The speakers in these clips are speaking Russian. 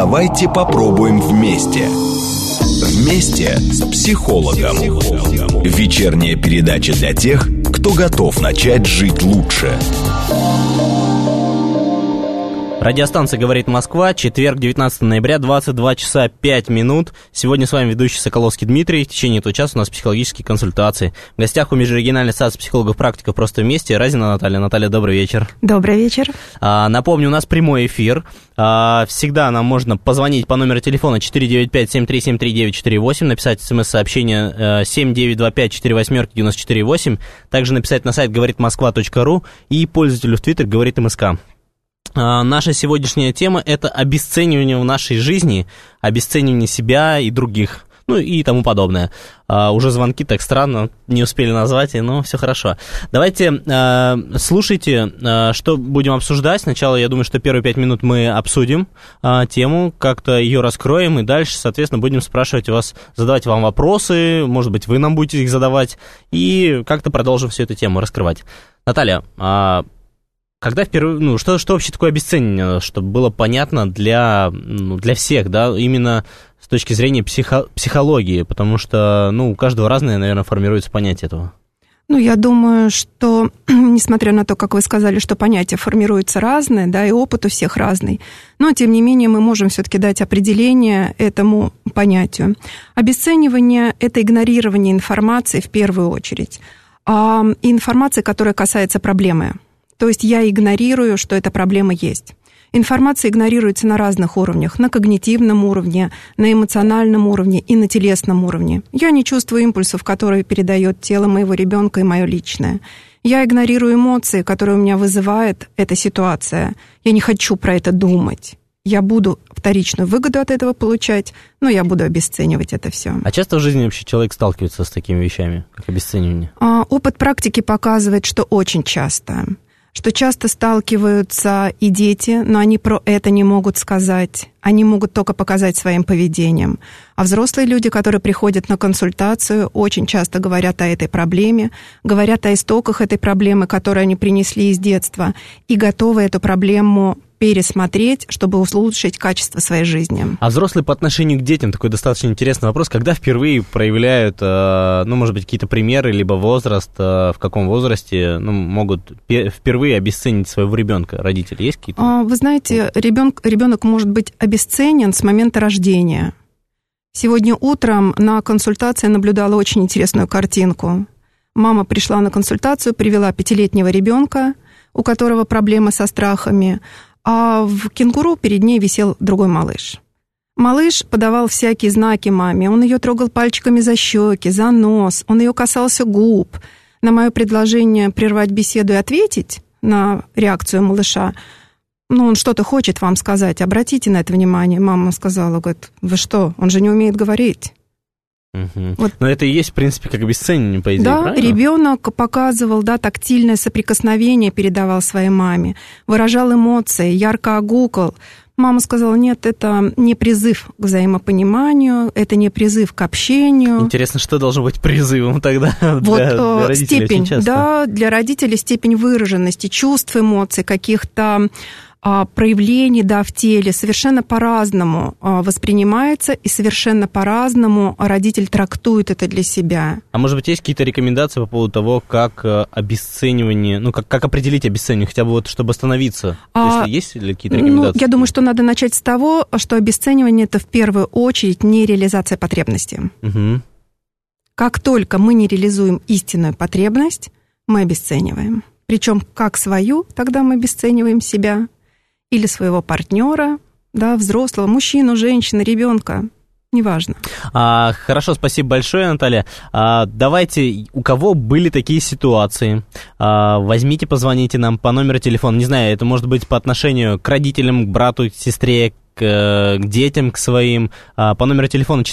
Давайте попробуем вместе. Вместе с психологом. Вечерняя передача для тех, кто готов начать жить лучше. Радиостанция «Говорит Москва», четверг, 19 ноября, 22 часа 5 минут. Сегодня с вами ведущий Соколовский Дмитрий. В течение этого часа у нас психологические консультации. В гостях у Межрегиональной ассоциации психологов-практиков «Просто вместе» Разина Наталья. Наталья, добрый вечер. Добрый вечер. Напомню, у нас прямой эфир. Всегда нам можно позвонить по номеру телефона 495-7373948, написать смс-сообщение 7925-48-94-8, также написать на сайт говоритмосква.ру и пользователю в Твиттер «Говорит МСК». Наша сегодняшняя тема – это обесценивание в нашей жизни, обесценивание себя и других, ну и тому подобное. Уже звонки так странно, не успели назвать, но все хорошо. Давайте слушайте, что будем обсуждать. Сначала, я думаю, что первые 5 минут мы обсудим тему, как-то ее раскроем, и дальше, соответственно, будем спрашивать вас, задавать вам вопросы, может быть, вы нам будете их задавать, и как-то продолжим всю эту тему раскрывать. Наталья, когда впервые, что вообще такое обесценивание, чтобы было понятно для всех, да, именно с точки зрения психологии, потому что, у каждого разное, наверное, формируется понятие этого. Я думаю, что, несмотря на то, как вы сказали, что понятия формируются разные, да, и опыт у всех разный, но, тем не менее, мы можем все-таки дать определение этому понятию. Обесценивание – это игнорирование информации в первую очередь, информации, которая касается проблемы. То есть я игнорирую, что эта проблема есть. Информация игнорируется на разных уровнях. На когнитивном уровне, на эмоциональном уровне и на телесном уровне. Я не чувствую импульсов, которые передает тело моего ребенка и мое личное. Я игнорирую эмоции, которые у меня вызывает эта ситуация. Я не хочу про это думать. Я буду вторичную выгоду от этого получать, но я буду обесценивать это все. А часто в жизни вообще человек сталкивается с такими вещами, как обесценивание? Опыт практики показывает, что очень часто. Что часто сталкиваются и дети, но они про это не могут сказать. Они могут только показать своим поведением. А взрослые люди, которые приходят на консультацию, очень часто говорят о этой проблеме, говорят о истоках этой проблемы, которые они принесли из детства, и готовы эту проблему пересмотреть, чтобы улучшить качество своей жизни. А взрослые по отношению к детям, такой достаточно интересный вопрос, когда впервые проявляют, может быть, какие-то примеры, либо возраст, в каком возрасте могут впервые обесценить своего ребенка, родители, есть какие-то? Вы знаете, ребенок может быть обесценен с момента рождения. Сегодня утром на консультации наблюдала очень интересную картинку. Мама пришла на консультацию, привела 5-летнего ребенка, у которого проблемы со страхами, а в кенгуру перед ней висел другой малыш. Малыш подавал всякие знаки маме. Он ее трогал пальчиками за щеки, за нос, он ее касался губ. На мое предложение прервать беседу и ответить на реакцию малыша, он что-то хочет вам сказать, обратите на это внимание. Мама сказала, говорит, вы что, он же не умеет говорить. Угу. Но это и есть, в принципе, как обесценивание, по идее, правильно? Да, ребенок показывал, тактильное соприкосновение передавал своей маме, выражал эмоции, ярко огукал. Мама сказала, нет, это не призыв к взаимопониманию, это не призыв к общению. Интересно, что должно быть призывом тогда для родителей? Степень, для родителей степень выраженности, чувств, эмоций, каких-то проявлений, в теле совершенно по-разному воспринимается, и совершенно по-разному родитель трактует это для себя. А может быть, есть какие-то рекомендации по поводу того, как обесценивание, как определить обесценивание, хотя бы чтобы остановиться? Если есть ли какие-то рекомендации? Я думаю, что надо начать с того, что обесценивание – это в первую очередь не реализация потребности. Угу. Как только мы не реализуем истинную потребность, мы обесцениваем. Причем как свою, тогда мы обесцениваем себя, или своего партнера, взрослого, мужчину, женщину, ребенка, неважно. Хорошо, спасибо большое, Наталья. Давайте, у кого были такие ситуации, возьмите, позвоните нам по номеру телефона. Не знаю, это может быть по отношению к родителям, к брату, к сестре, к детям, к своим, по номеру телефона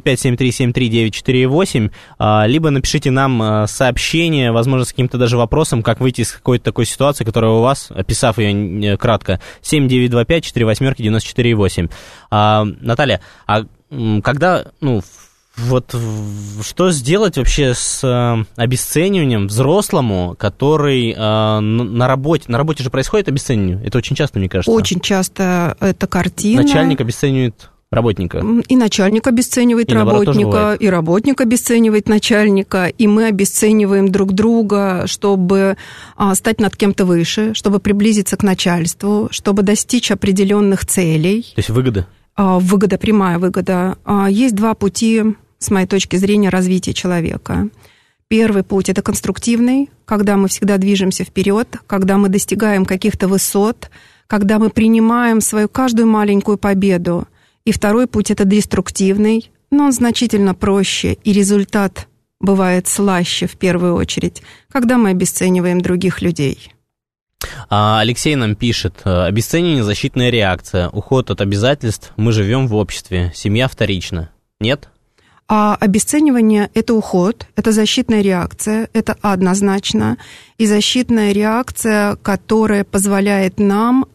495-7373-948, либо напишите нам сообщение, возможно, с каким-то даже вопросом, как выйти из какой-то такой ситуации, которая у вас, описав ее кратко, 7925-48-94-8. Наталья, когда, Вот что сделать вообще с обесцениванием взрослому, который на работе же происходит обесценивание? Это очень часто, мне кажется. Очень часто это картина. Начальник обесценивает работника. И начальник обесценивает работника, и работник обесценивает начальника, и мы обесцениваем друг друга, чтобы стать над кем-то выше, чтобы приблизиться к начальству, чтобы достичь определенных целей. То есть выгода? Выгода, прямая выгода. Есть два пути, с моей точки зрения, развития человека. Первый путь – это конструктивный, когда мы всегда движемся вперед, когда мы достигаем каких-то высот, когда мы принимаем свою каждую маленькую победу. И второй путь – это деструктивный, но он значительно проще, и результат бывает слаще в первую очередь, когда мы обесцениваем других людей. Алексей нам пишет: обесценивание – защитная реакция, уход от обязательств, мы живем в обществе, семья вторична. Нет? А обесценивание – это уход, это защитная реакция, это однозначно, и защитная реакция, которая позволяет нам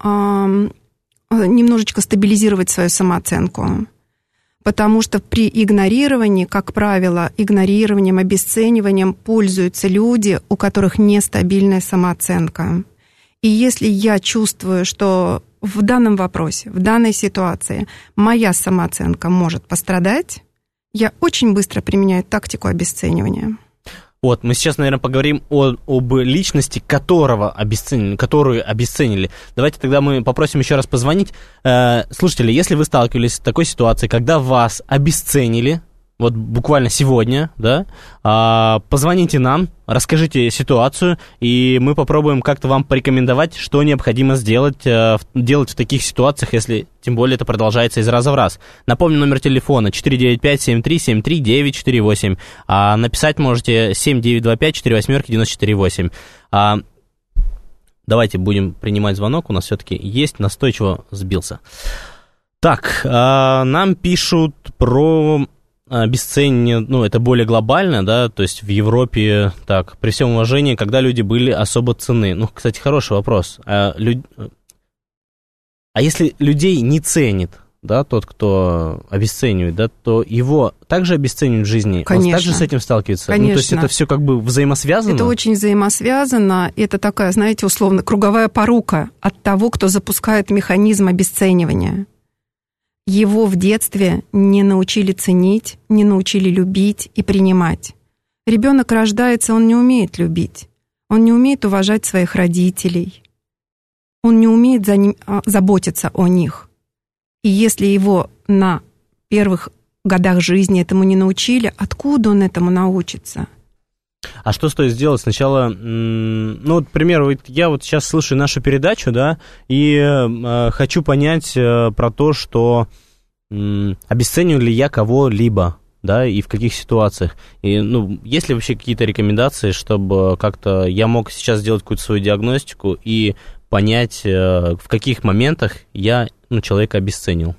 немножечко стабилизировать свою самооценку. Потому что при игнорировании, как правило, игнорированием, обесцениванием пользуются люди, у которых нестабильная самооценка. И если я чувствую, что в данном вопросе, в данной ситуации моя самооценка может пострадать, я очень быстро применяю тактику обесценивания. Вот, мы сейчас, наверное, поговорим об личности, которую обесценили. Давайте тогда мы попросим еще раз позвонить. Слушатели, если вы сталкивались с такой ситуацией, когда вас обесценили, вот буквально сегодня, да, позвоните нам, расскажите ситуацию, и мы попробуем как-то вам порекомендовать, что необходимо делать в таких ситуациях, если тем более это продолжается из раза в раз. Напомню, номер телефона 495-7373-948, написать можете 7925-48-94-8. Давайте будем принимать звонок, у нас все-таки есть, настойчиво сбился. Так, нам пишут про... обесценивание, это более глобально, да, то есть в Европе, так, при всем уважении, когда люди были особо ценны. Кстати, хороший вопрос. А если людей не ценит, да, тот, кто обесценивает, да, то его также обесценивают в жизни? Конечно. Он также с этим сталкивается? Конечно. То есть это все как бы взаимосвязано? Это очень взаимосвязано. Это такая, знаете, условно, круговая порука от того, кто запускает механизм обесценивания. Его в детстве не научили ценить, не научили любить и принимать. Ребенок рождается, он не умеет любить, он не умеет уважать своих родителей, он не умеет заботиться о них. И если его на первых годах жизни этому не научили, откуда он этому научится? А что стоит сделать? Сначала, к примеру, я вот сейчас слушаю нашу передачу, да, и хочу понять про то, что обесцениваю ли я кого-либо, да, и в каких ситуациях. И, есть ли вообще какие-то рекомендации, чтобы как-то я мог сейчас сделать какую-то свою диагностику и понять, в каких моментах я человека обесценил?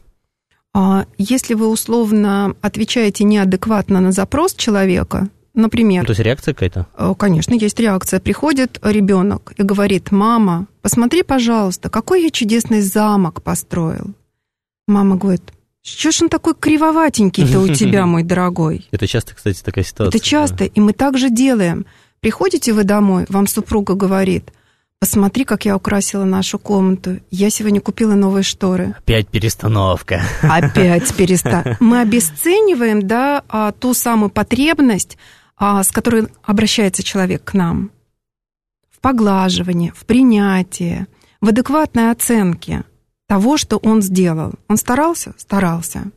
Если вы условно отвечаете неадекватно на запрос человека, например... То есть реакция какая-то? Конечно, есть реакция. Приходит ребенок и говорит: мама, посмотри, пожалуйста, какой я чудесный замок построил. Мама говорит: что ж он такой кривоватенький-то у тебя, мой дорогой? Это часто, кстати, такая ситуация. Это часто, и мы так же делаем. Приходите вы домой, вам супруга говорит: посмотри, как я украсила нашу комнату. Я сегодня купила новые шторы. Опять перестановка. Опять перестановка. Мы обесцениваем, да, ту самую потребность, с которой обращается человек к нам. В поглаживании, в принятии, в адекватной оценке того, что он сделал. Он старался? Старался.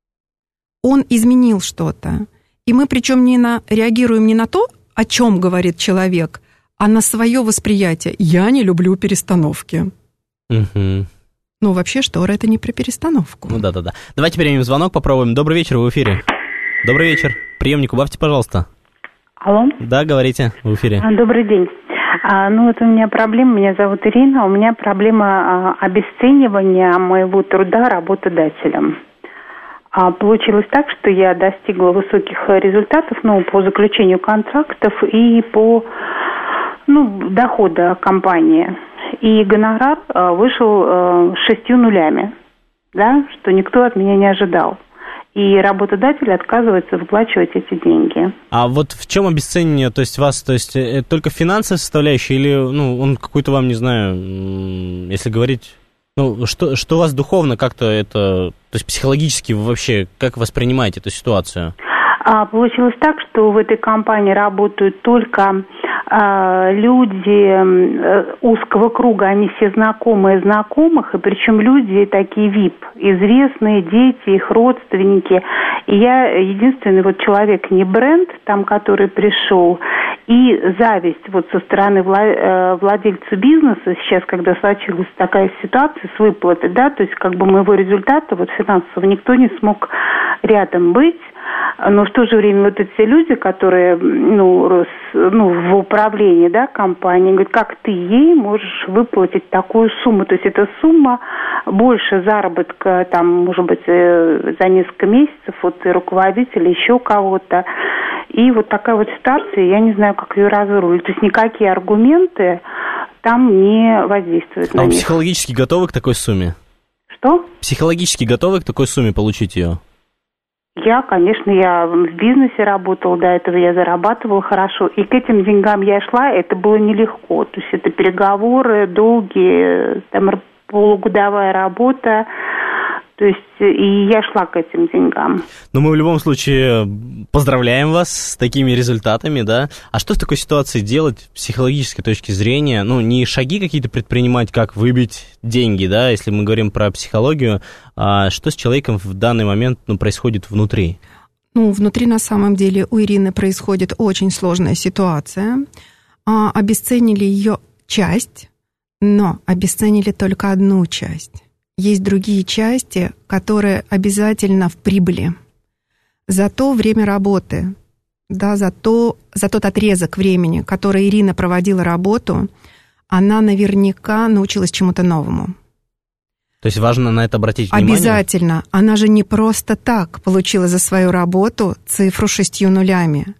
Он изменил что-то. И мы причем реагируем не на то, о чем говорит человек, а на свое восприятие. Я не люблю перестановки. Угу. Вообще, штора — это не про перестановку. Да. Давайте примем звонок, попробуем. Добрый вечер, вы в эфире. Добрый вечер. Приемник убавьте, пожалуйста. Алло. Да, говорите, в эфире. Добрый день. Вот у меня проблема, меня зовут Ирина, у меня проблема обесценивания моего труда работодателем. Получилось так, что я достигла высоких результатов, по заключению контрактов и по дохода компании. И гонорар вышел 6 нулями, да, что никто от меня не ожидал. и работодатель отказывается выплачивать эти деньги. А вот в чем обесценивание, то есть вас, то есть только финансовая составляющая или, ну, он какой-то вам, не знаю, если говорить, ну, что вас духовно как-то это, то есть психологически вы вообще как воспринимаете эту ситуацию? Получилось так, что в этой компании работают только люди узкого круга, они все знакомые знакомых, и причем люди такие VIP, известные, дети, их родственники. И я единственный вот человек, не бренд, там, который пришел, и зависть вот со стороны владельца бизнеса сейчас, когда случилась такая ситуация с выплатой, да, то есть как бы моего результата вот финансового никто не смог рядом быть. Но в то же время вот эти люди, которые в управлении, да, компании, говорят, как ты ей можешь выплатить такую сумму? То есть эта сумма больше заработка, там, может быть, за несколько месяцев от руководителя, еще кого-то. И вот такая вот ситуация, я не знаю, как ее разрулить. То есть никакие аргументы там не воздействуют на них. А вы психологически готовы к такой сумме? Что? Психологически готовы к такой сумме получить ее? Я в бизнесе работала, до этого я зарабатывала хорошо, и к этим деньгам я шла, это было нелегко, то есть это переговоры долгие, там полугодовая работа, то есть и я шла к этим деньгам. Но мы в любом случае поздравляем вас с такими результатами, да? А что в такой ситуации делать с психологической точки зрения? Ну, не шаги какие-то предпринимать, как выбить деньги, да, если мы говорим про психологию, а что с человеком в данный момент происходит внутри? Ну, внутри на самом деле у Ирины происходит очень сложная ситуация. Обесценили ее часть, но обесценили только одну часть. Есть другие части, которые обязательно в прибыли. За то время работы, да, за тот отрезок времени, который Ирина проводила работу, она наверняка научилась чему-то новому. То есть важно на это обратить внимание? Обязательно. Она же не просто так получила за свою работу цифру 6 нулями.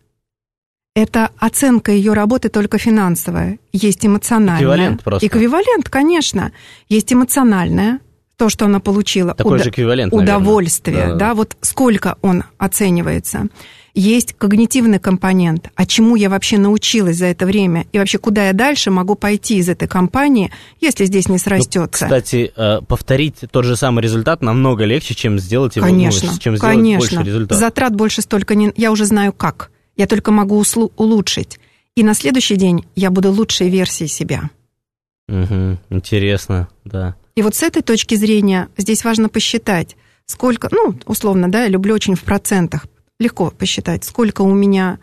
Это оценка ее работы только финансовая. Есть эмоциональная. Эквивалент просто. Эквивалент, конечно. Есть эмоциональная. То, что она получила, такой же эквивалент, удовольствие, да, вот сколько он оценивается. Есть когнитивный компонент, а чему я вообще научилась за это время, и вообще куда я дальше могу пойти из этой компании, если здесь не срастется. Кстати, повторить тот же самый результат намного легче, чем сделать его, чем сделать больше результата. Затрат больше столько не... Я уже знаю как, я только могу улучшить. И на следующий день я буду лучшей версией себя. Угу, интересно, да. И вот с этой точки зрения здесь важно посчитать, сколько, условно, да, я люблю очень в процентах, легко посчитать, сколько у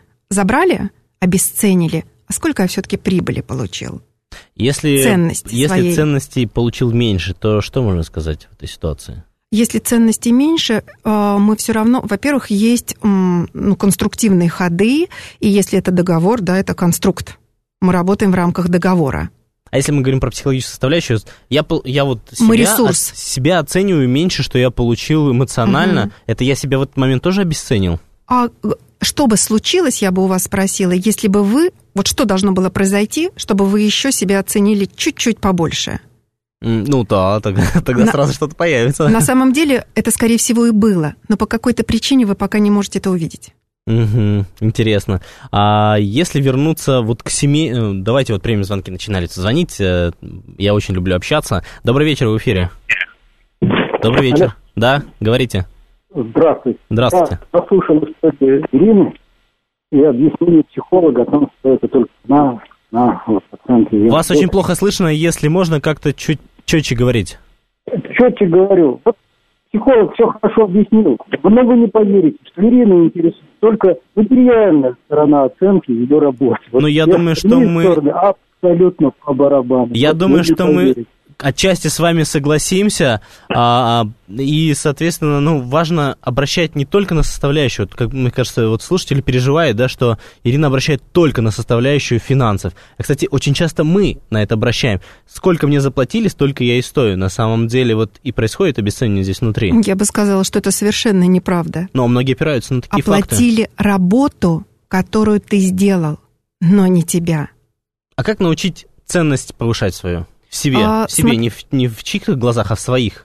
меня обесценили, а сколько я все-таки прибыли получил. Если ценностей получил меньше, то что можно сказать в этой ситуации? Если ценностей меньше, мы все равно, во-первых, есть конструктивные ходы, и если это договор, да, это конструкт. Мы работаем в рамках договора. А если мы говорим про психологическую составляющую, я вот себя оцениваю меньше, что я получил эмоционально. Угу. Это я себя в этот момент тоже обесценил? А что бы случилось, я бы у вас спросила, если бы вы... Вот что должно было произойти, чтобы вы еще себя оценили чуть-чуть побольше? Ну да, тогда сразу что-то появится. На самом деле это, скорее всего, и было. Но по какой-то причине вы пока не можете это увидеть. Угу, интересно. А если вернуться вот к семье... Давайте вот примем звонки, начинали звонить. Я очень люблю общаться. Добрый вечер, в эфире. Добрый вечер. Алло. Да, говорите. Здравствуйте. Здравствуйте. Я послушал, кстати, Ирину, и объяснение психолога о том, что это только на оценке. Вас очень плохо слышно, если можно как-то чуть четче говорить. Четче говорю. Вот психолог все хорошо объяснил, но вы не поверите, что Ирину интересует только материальная сторона оценки ее работы. Ну, я думаю, что мы... Абсолютно по барабану. Я думаю, что мы отчасти с вами согласимся, и, соответственно, важно обращать не только на составляющую, вот, как мне кажется, вот слушатели переживают, да, что Ирина обращает только на составляющую финансов. Кстати, очень часто мы на это обращаем. Сколько мне заплатили, столько я и стою. На самом деле вот и происходит обесценивание здесь внутри. Я бы сказала, что это совершенно неправда. Но многие опираются на такие факты. Оплатили работу, которую ты сделал, но не тебя. А как научить ценность повышать свою? В себе, не в чьих-то глазах, а в своих.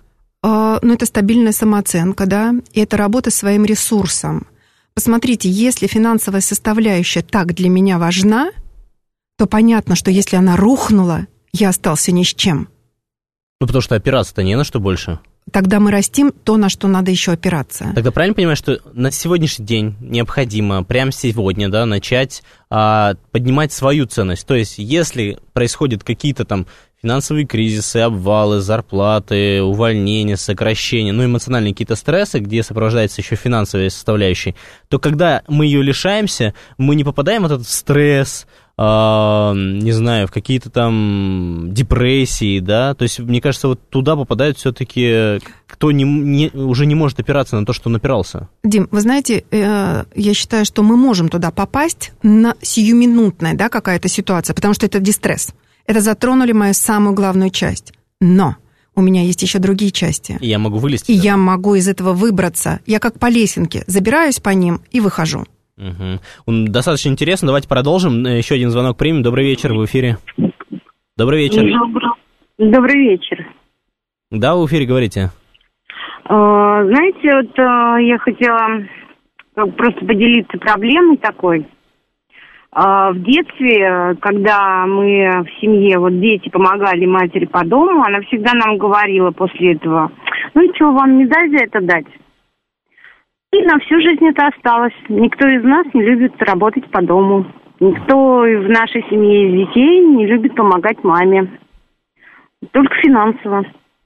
это стабильная самооценка, да, и это работа с своим ресурсом. Посмотрите, если финансовая составляющая так для меня важна, то понятно, что если она рухнула, я остался ни с чем. Ну, потому что опираться-то не на что больше. Тогда мы растим то, на что надо еще опираться. Тогда правильно понимаешь, что на сегодняшний день необходимо прямо сегодня, да, начать поднимать свою ценность. То есть, если происходят какие-то там финансовые кризисы, обвалы, зарплаты, увольнения, сокращения, эмоциональные какие-то стрессы, где сопровождается еще финансовая составляющая, то когда мы ее лишаемся, мы не попадаем в этот стресс, не знаю, в какие-то там депрессии, да, то есть, мне кажется, вот туда попадают все-таки, кто уже не может опираться на то, что он опирался. Дим, вы знаете, я считаю, что мы можем туда попасть на сиюминутная, да, какая-то ситуация, потому что это дистресс. Это затронули мою самую главную часть. Но у меня есть еще другие части. И я могу вылезти. И я могу из этого выбраться. Я как по лесенке забираюсь по ним и выхожу. Угу. Достаточно интересно. Давайте продолжим. Еще один звонок примем. Добрый вечер, в эфире. Добрый вечер. Добрый вечер. Да, в эфире, говорите. Знаете, вот я хотела просто поделиться проблемой такой. В детстве, когда мы в семье, вот дети помогали матери по дому, она всегда нам говорила после этого: ну и что, вам не дать за это дать? И на всю жизнь это осталось. Никто из нас не любит работать по дому. Никто в нашей семье из детей не любит помогать маме. Только финансово.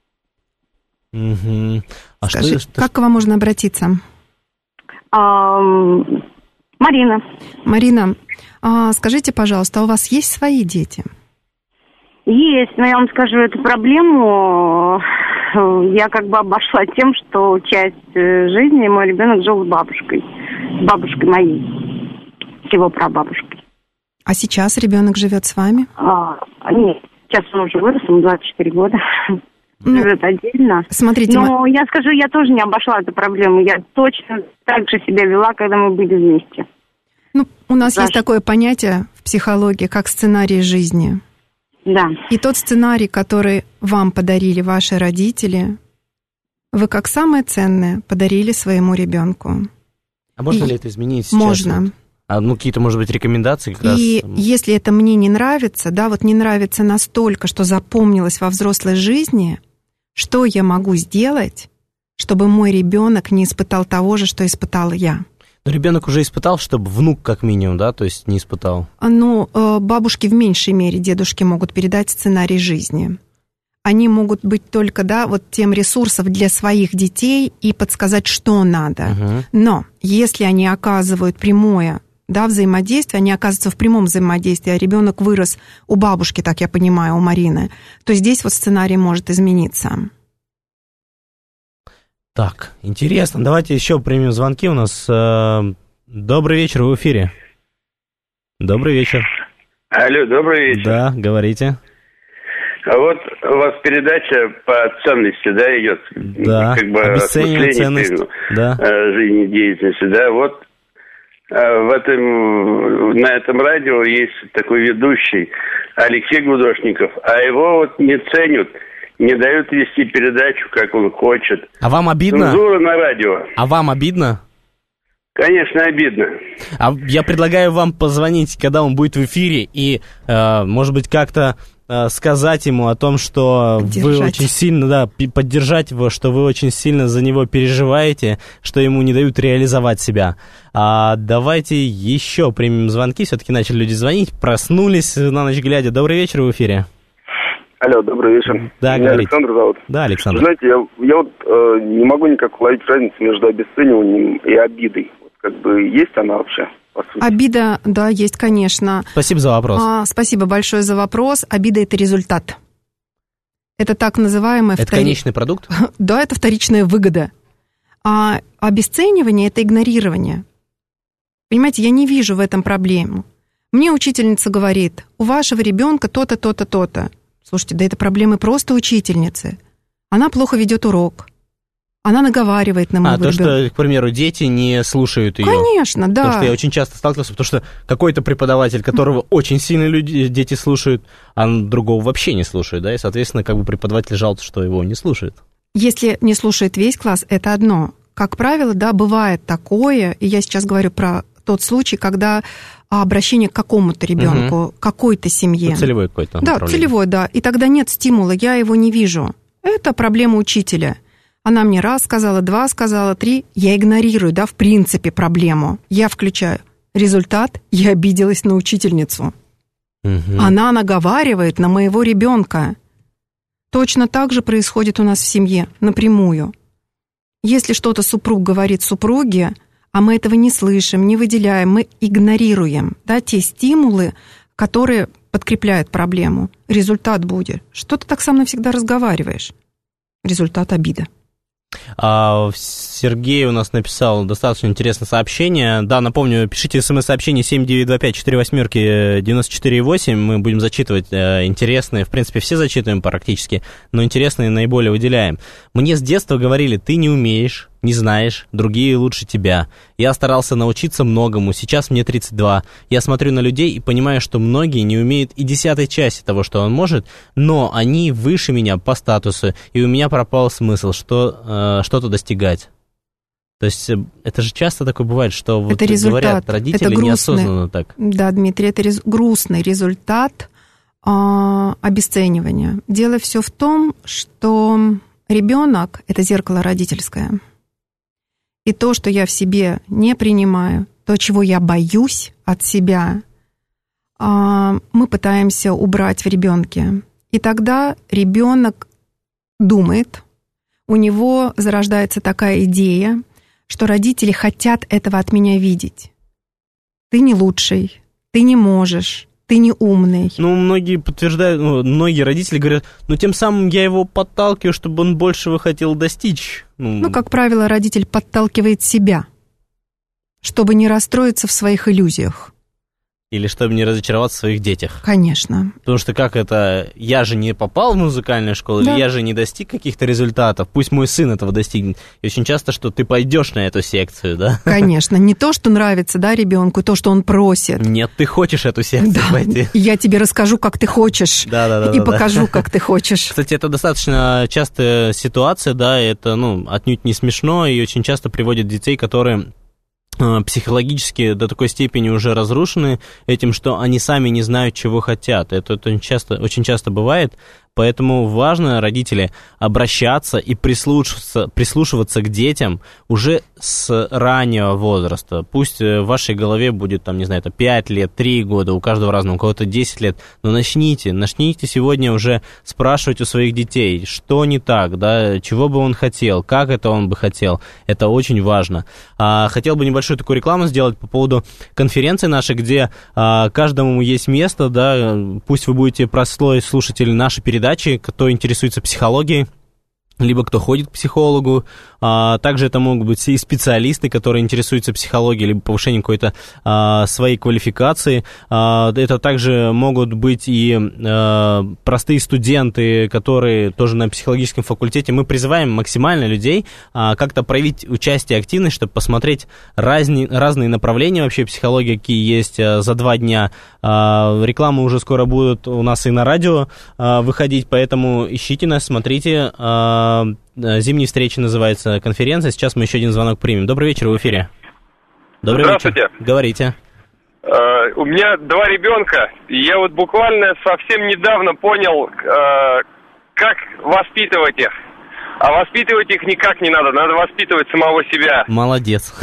Угу. Скажи, как к вам можно обратиться? Марина. Марина, скажите, пожалуйста, у вас есть свои дети? Есть, но я вам скажу, эту проблему я как бы обошла тем, что часть жизни мой ребенок жил с бабушкой моей, с его прабабушкой. А сейчас ребенок живет с вами? Нет, сейчас он уже вырос, ему 24 года. Живет отдельно. Смотрите, но я скажу, я тоже не обошла эту проблему. Я точно так же себя вела, когда мы были вместе. У нас есть такое понятие в психологии, как сценарий жизни. Да. И тот сценарий, который вам подарили ваши родители, вы как самое ценное подарили своему ребенку. А можно ли это изменить сейчас? Можно. Какие-то, может быть, рекомендации как раз? И если это мне не нравится, да, вот не нравится настолько, что запомнилось во взрослой жизни, что я могу сделать, чтобы мой ребенок не испытал того же, что испытала я? Но ребенок уже испытал, чтобы внук как минимум, да, то есть не испытал. Бабушки в меньшей мере, дедушки могут передать сценарий жизни. Они могут быть только, да, вот тем ресурсом для своих детей и подсказать, что надо. Угу. Но если они оказывают прямое, да, взаимодействие, они оказываются в прямом взаимодействии, а ребенок вырос у бабушки, так я понимаю, у Марины, то здесь вот сценарий может измениться. Так, интересно. Давайте еще примем звонки. У нас добрый вечер, вы в эфире. Добрый вечер. Алло, добрый вечер. Да, говорите. А вот у вас передача по ценности, да, идет? Да, как бы обесценивание ценности, да. Жизнедеятельности, да. Вот на этом радио есть такой ведущий Алексей Гудошников, а его вот не ценят, не дают вести передачу, как он хочет. А вам обидно? Цензура на радио. А вам обидно? Конечно, обидно. А я предлагаю вам позвонить, когда он будет в эфире, и, может быть, как-то сказать ему о том, что вы очень сильно, да, поддержать его, что вы очень сильно за него переживаете, что ему не дают реализовать себя. Давайте еще примем звонки, все-таки начали люди звонить, проснулись на ночь глядя. Добрый вечер, в эфире. Алло, добрый вечер. Да, меня говорите. Александр зовут. Да, Александр. Вы знаете, я вот не могу никак уловить разницу между обесцениванием и обидой. Вот, как бы есть она вообще? Обида, да, есть, конечно. Спасибо за вопрос. Спасибо большое за вопрос. Обида – это результат. Это так называемый... Это конечный продукт? Да, это вторичная выгода. А обесценивание – это игнорирование. Понимаете, я не вижу в этом проблему. Мне учительница говорит: у вашего ребенка то-то, то-то, то-то. Слушайте, да это проблемы просто учительницы. Она плохо ведет урок. Она наговаривает на моего ребенка. Что, к примеру, дети не слушают ее. Конечно, да. Потому что я очень часто сталкивался, потому что какой-то преподаватель, которого очень сильно дети слушают, а другого вообще не слушают, да, и, соответственно, как бы преподаватель жалуется, что его не слушают. Если не слушает весь класс, это одно. Как правило, да, бывает такое, и я сейчас говорю про тот случай, когда обращение к какому-то ребенку, какой-то семье. Целевой какой-то. Да, целевой, да. И тогда нет стимула, я его не вижу. Это проблема учителя. Она мне раз сказала, два сказала, три. Я игнорирую, да, в принципе, проблему. Я включаю. Результат, я обиделась на учительницу. Она наговаривает на моего ребенка. Точно так же происходит у нас в семье, напрямую. Если что-то супруг говорит супруге, а мы этого не слышим, не выделяем, мы игнорируем, да, те стимулы, которые подкрепляют проблему. Результат будет. Что ты так со мной всегда разговариваешь? Результат — обида. Сергей у нас написал достаточно интересное сообщение. Да, напомню, пишите смс-сообщение 7925-48-94-8. Мы будем зачитывать интересные. В принципе, все зачитываем практически, но интересные наиболее выделяем. Мне с детства говорили: ты не умеешь, не знаешь, другие лучше тебя. Я старался научиться многому, сейчас мне 32. Я смотрю на людей и понимаю, что многие не умеют и 10-й части того, что он может, но они выше меня по статусу, и у меня пропал смысл что-то достигать. То есть это же часто такое бывает, что вот это результат, говорят родители это неосознанно так. Да, Дмитрий, это грустный результат обесценивания. Дело все в том, что ребенок — это зеркало родительское. И то, что я в себе не принимаю, то, чего я боюсь от себя, мы пытаемся убрать в ребенке. И тогда ребенок думает, у него зарождается такая идея, что родители хотят этого от меня видеть. Ты не лучший, ты не можешь, ты не умный. Ну, многие подтверждают, многие родители говорят, тем самым я его подталкиваю, чтобы он большего хотел достичь. Как правило, родитель подталкивает себя, чтобы не расстроиться в своих иллюзиях. Или чтобы не разочароваться в своих детях. Конечно. Потому что как это, я же не попал в музыкальную школу, да, или я же не достиг каких-то результатов, пусть мой сын этого достигнет. И очень часто, что ты пойдешь на эту секцию, да? Конечно, не то, что нравится, да, ребенку, то, что он просит. Нет, ты хочешь эту секцию пойти. Я тебе расскажу, как ты хочешь, и покажу, как ты хочешь. Кстати, это достаточно частая ситуация, да, это, отнюдь не смешно, и очень часто приводят детей, которые психологически до такой степени уже разрушены этим, что они сами не знают, чего хотят. Это очень часто бывает. Поэтому важно, родители, обращаться и прислушиваться к детям уже с раннего возраста. Пусть в вашей голове будет, 5 лет, 3 года, у каждого разного, у кого-то 10 лет, но начните сегодня уже спрашивать у своих детей, что не так, да, чего бы он хотел, как это он бы хотел. Это очень важно. Хотел бы небольшую такую рекламу сделать по поводу конференции нашей, где каждому есть место, да, пусть вы будете простой слушатель нашей передачи, кто интересуется психологией, либо кто ходит к психологу. Также это могут быть и специалисты, которые интересуются психологией, либо повышением какой-то своей квалификации. Это также могут быть и простые студенты, которые тоже на психологическом факультете. Мы призываем максимально людей как-то проявить участие, активность, чтобы посмотреть разные направления вообще психологии, какие есть за 2 дня. Рекламы уже скоро будут у нас и на радио выходить, поэтому ищите нас, смотрите. «Зимние встречи» называется конференция. Сейчас мы еще один звонок примем. Добрый вечер, в эфире. Здравствуйте. Вечер. Говорите. У меня 2 ребенка, и я вот буквально совсем недавно понял, как воспитывать их. А воспитывать их никак не надо воспитывать самого себя. Молодец.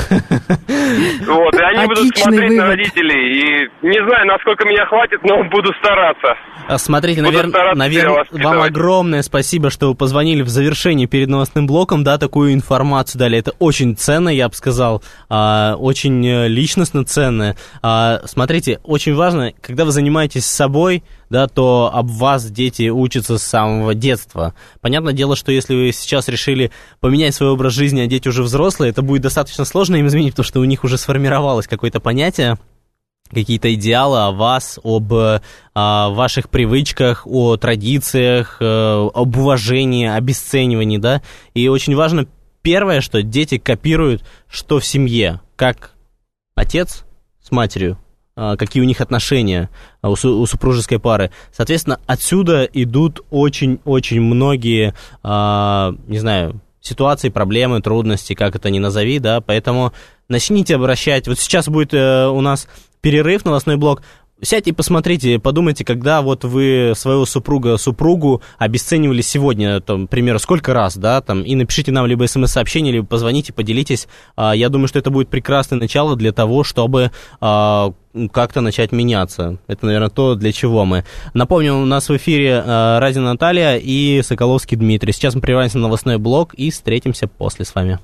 Вот, и они будут смотреть на родителей, и не знаю, насколько меня хватит, но буду стараться. Смотрите, наверное, вам огромное спасибо, что вы позвонили в завершении перед новостным блоком, да, такую информацию дали. Это очень ценно, я бы сказал, очень личностно ценно. Смотрите, очень важно, когда вы занимаетесь собой, да, то об вас дети учатся с самого детства. Понятное дело, что если вы сейчас решили поменять свой образ жизни, а дети уже взрослые, это будет достаточно сложно им изменить, потому что у них уже сформировалось какое-то понятие, какие-то идеалы о вас, об ваших привычках, о традициях, об уважении, обесценивании, да. И очень важно, первое, что дети копируют, что в семье, как отец с матерью какие у них отношения у супружеской пары. Соответственно, отсюда идут очень-очень многие, не знаю, ситуации, проблемы, трудности, как это ни назови, да, поэтому начните обращать. Вот сейчас будет у нас перерыв, новостной блок. Сядьте и посмотрите, подумайте, когда вот вы своего супругу обесценивали сегодня, там, к примеру, сколько раз, да, там, и напишите нам либо смс-сообщение, либо позвоните, поделитесь. Я думаю, что это будет прекрасное начало для того, чтобы как-то начать меняться. Это, наверное, то, для чего мы. Напомню, у нас в эфире Разина Наталья и Соколовский Дмитрий. Сейчас мы прерываемся на новостной блок и встретимся после с вами.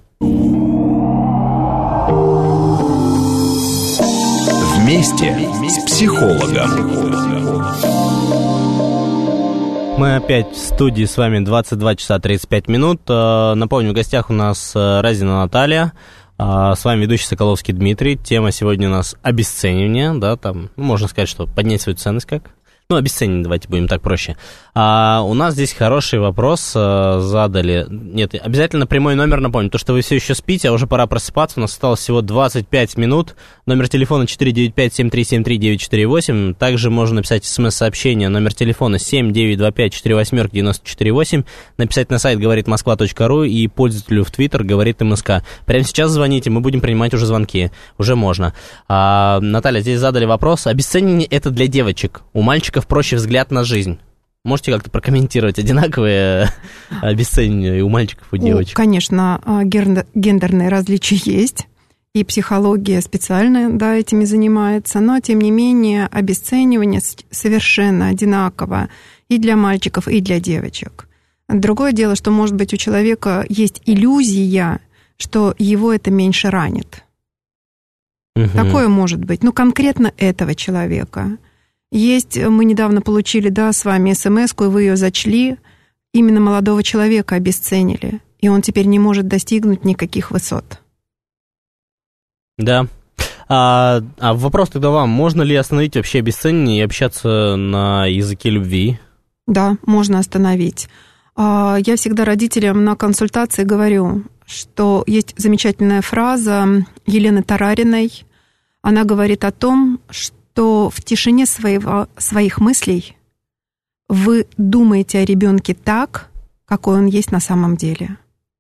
Вместе с психологом. Мы опять в студии, с вами 22 часа 35 минут. Напомню, в гостях у нас Разина Наталья, с вами ведущий Соколовский Дмитрий. Тема сегодня у нас обесценивание, да, там, можно сказать, что поднять свою ценность как? Ну, обесценивание, давайте будем так проще. У нас здесь хороший вопрос задали. Нет, обязательно прямой номер напомню. То, что вы все еще спите, а уже пора просыпаться. У нас осталось всего 25 минут. Номер телефона 495-7373-948. Также можно написать смс-сообщение. Номер телефона 7925-48-94-8. Написать на сайт говоритмосква.ру и пользователю в Твиттер говорит МСК. Прямо сейчас звоните, мы будем принимать уже звонки. Уже можно. Наталья, здесь задали вопрос. Обесценивание — это для девочек. У мальчиков проще взгляд на жизнь. Можете как-то прокомментировать одинаковые обесценивания и у мальчиков, и у девочек? Конечно, гендерные различия есть, и психология специально, да, этими занимается, но, тем не менее, обесценивание совершенно одинаково и для мальчиков, и для девочек. Другое дело, что, может быть, у человека есть иллюзия, что его это меньше ранит. Такое может быть. Ну, конкретно этого человека. Есть, мы недавно получили, да, с вами смс-ку, и вы ее зачли, именно молодого человека обесценили, и он теперь не может достигнуть никаких высот. Да. Вопрос тогда вам, можно ли остановить вообще обесценивание и общаться на языке любви? Да, можно остановить. Я всегда родителям на консультации говорю, что есть замечательная фраза Елены Тарариной. Она говорит о том, что в тишине своих мыслей вы думаете о ребенке так, какой он есть на самом деле.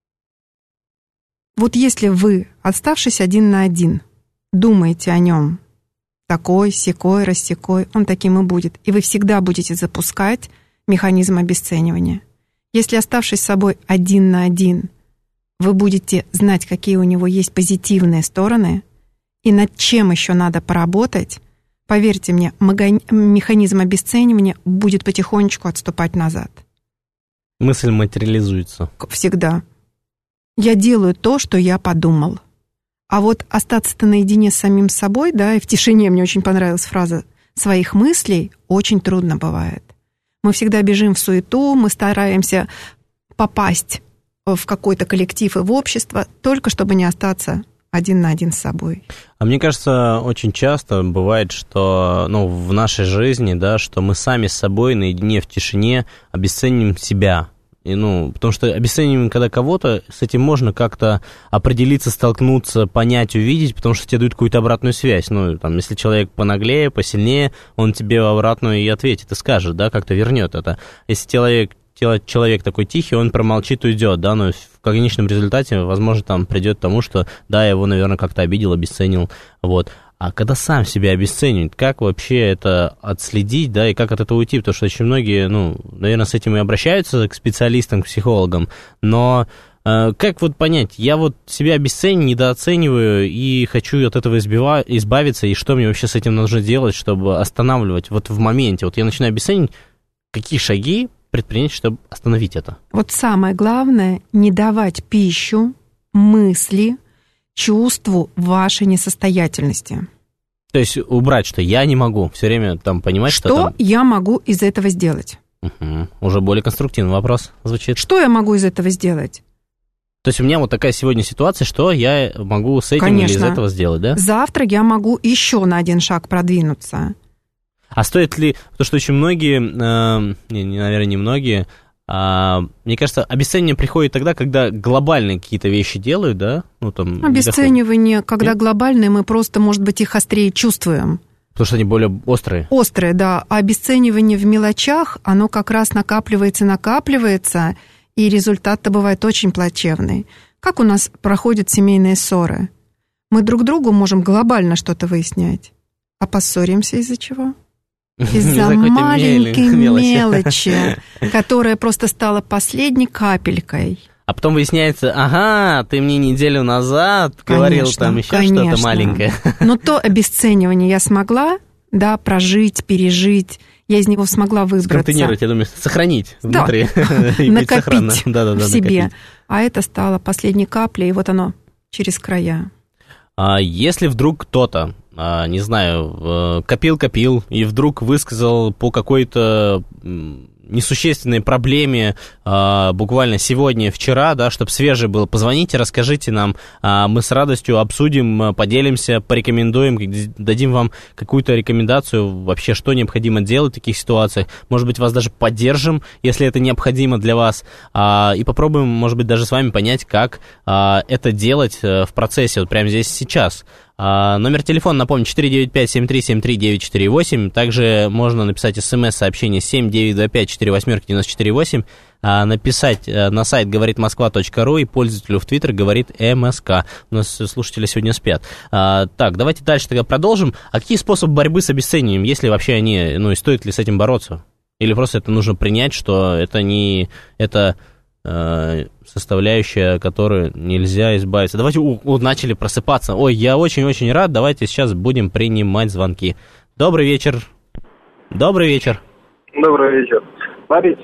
Вот если вы, оставшись один на один, думаете о нем такой, сякой, рассякой, он таким и будет. И вы всегда будете запускать механизм обесценивания. Если, оставшись с собой один на один, вы будете знать, какие у него есть позитивные стороны, и над чем еще надо поработать, поверьте мне, механизм обесценивания будет потихонечку отступать назад. Мысль материализуется. Всегда. Я делаю то, что я подумал. А вот остаться-то наедине с самим собой, да, и в тишине, мне очень понравилась фраза, своих мыслей очень трудно бывает. Мы всегда бежим в суету, мы стараемся попасть в какой-то коллектив и в общество, только чтобы не остаться один на один с собой. А мне кажется, очень часто бывает, что в нашей жизни, да, что мы сами с собой наедине в тишине обесцениваем себя. И, потому что обесцениваем, когда кого-то, с этим можно как-то определиться, столкнуться, понять, увидеть, потому что тебе дают какую-то обратную связь. Если человек понаглее, посильнее, он тебе обратную и ответит, и скажет, да, как-то вернет это. Если человек такой тихий, он промолчит, уйдет, да, но в конечном результате, возможно, придет к тому, что, да, его, наверное, как-то обидел, обесценил, вот. А когда сам себя обесценивает, как вообще это отследить, да, и как от этого уйти? Потому что очень многие, наверное, с этим и обращаются к специалистам, к психологам, но как вот понять, я вот себя обесцениваю, недооцениваю и хочу от этого избавиться, и что мне вообще с этим нужно делать, чтобы останавливать вот в моменте? Вот я начинаю обесценивать, какие шаги предпринять, чтобы остановить это? Вот самое главное, не давать пищу, мысли, чувству вашей несостоятельности. То есть убрать, что я не могу, все время понимать, что я могу из этого сделать. Уже более конструктивный вопрос звучит. Что я могу из этого сделать? То есть у меня вот такая сегодня ситуация, что я могу с этим или из этого сделать, да? Завтра я могу еще на один шаг продвинуться. А стоит ли, потому что очень многие, наверное, не многие, мне кажется, обесценивание приходит тогда, когда глобальные какие-то вещи делают, да? Обесценивание, когда глобальные, мы просто, может быть, их острее чувствуем. Потому что они более острые. Острые, да. А обесценивание в мелочах, оно как раз накапливается, и результат-то бывает очень плачевный. Как у нас проходят семейные ссоры? Мы друг другу можем глобально что-то выяснять, а поссоримся из-за чего? Из-за маленькой мелочи, которая просто стала последней капелькой. А потом выясняется, ага, ты мне неделю назад говорил там еще что-то маленькое. Но то обесценивание я смогла, да, прожить, пережить, я из него смогла выбраться. Сконтейнировать, я думаю, сохранить внутри. Накопить в себе. А это стало последней каплей, и вот оно через края. Если вдруг кто-то, не знаю, копил, и вдруг высказал по какой-то несущественной проблеме буквально сегодня, вчера, да, чтобы свежее было, позвоните, расскажите нам, мы с радостью обсудим, поделимся, порекомендуем, дадим вам какую-то рекомендацию вообще, что необходимо делать в таких ситуациях, может быть, вас даже поддержим, если это необходимо для вас, и попробуем, может быть, даже с вами понять, как это делать в процессе, вот прямо здесь сейчас. Номер телефона, напомню, 495-7373-948. Также можно написать смс-сообщение 7925-48-94-8, написать на сайт говоритмосква.ру и пользователю в Твиттер говорит МСК. У нас слушатели сегодня спят. Так, давайте дальше тогда продолжим. А какие способы борьбы с обесцениванием, если вообще они, ну и стоит ли с этим бороться? Или просто это нужно принять, что это не... это составляющая, которую нельзя избавиться. Давайте начали просыпаться. Ой, я очень-очень рад. Давайте сейчас будем принимать звонки. Добрый вечер. Добрый вечер. Добрый вечер. Смотрите.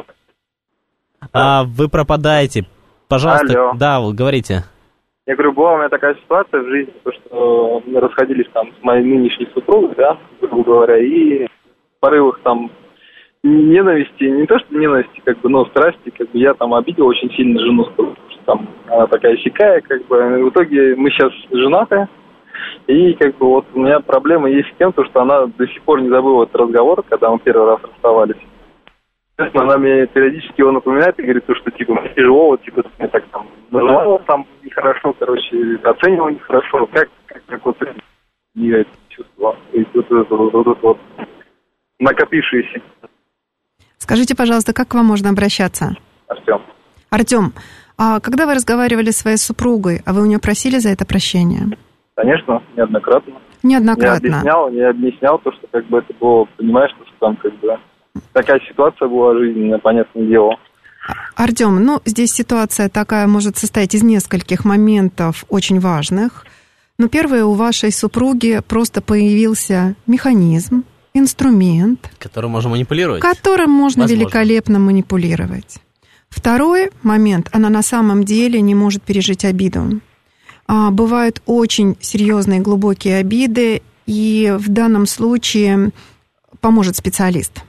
Вы пропадаете. Пожалуйста. Алло. Да, вы говорите. Я говорю, была у меня такая ситуация в жизни, что мы расходились там с моей нынешней супругой, да, грубо говоря, и в порывах там ненависти, не то что ненависти, как бы, но страсти, как бы я там обидел очень сильно жену, потому что там она такая сякая, как бы, в итоге мы сейчас женаты, и как бы вот у меня проблема есть с тем, что она до сих пор не забыла этот разговор, когда мы первый раз расставались. Она мне периодически его напоминает и говорит, что типа мне тяжело, вот типа ты меня так там называла там нехорошо, короче, оценивал нехорошо, как вот я это чувствовал, и вот накопившиеся. Скажите, пожалуйста, как к вам можно обращаться? Артем, а когда вы разговаривали с своей супругой, а вы у нее просили за это прощения? Конечно, неоднократно. Неоднократно. Я объяснял то, что как бы это было, понимаешь, что там как бы такая ситуация была жизненная, понятное дело. Артем, ну, здесь ситуация такая может состоять из нескольких моментов очень важных. Но первое, у вашей супруги просто появился механизм, инструмент, которым можно манипулировать. Которым можно великолепно манипулировать. Второй момент, она на самом деле не может пережить обиду. Бывают очень серьезные глубокие обиды, и в данном случае поможет специалист.